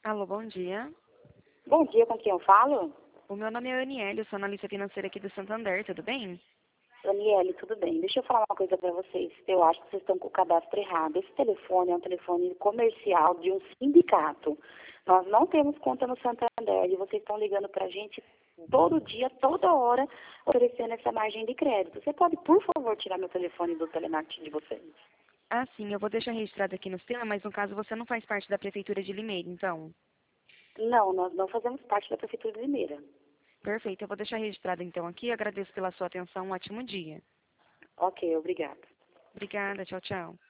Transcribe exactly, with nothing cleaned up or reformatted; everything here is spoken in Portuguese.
Alô, bom dia. Bom dia, com quem eu falo? O meu nome é Aniele, eu sou analista financeira aqui do Santander, tudo bem? Daniele, tudo bem? Deixa eu falar uma coisa para vocês. Eu acho que vocês estão com o cadastro errado. Esse telefone é um telefone comercial de um sindicato. Nós não temos conta no Santander e vocês estão ligando para a gente todo dia, toda hora, oferecendo essa margem de crédito. Você pode, por favor, tirar meu telefone do telemarketing de vocês? Ah, sim, eu vou deixar registrado aqui no sistema, mas no caso você não faz parte da Prefeitura de Limeira, então. Não, nós não fazemos parte da Prefeitura de Limeira. Perfeito, eu vou deixar registrado então aqui, agradeço pela sua atenção, um ótimo dia. Ok, obrigada. Obrigada, tchau, tchau.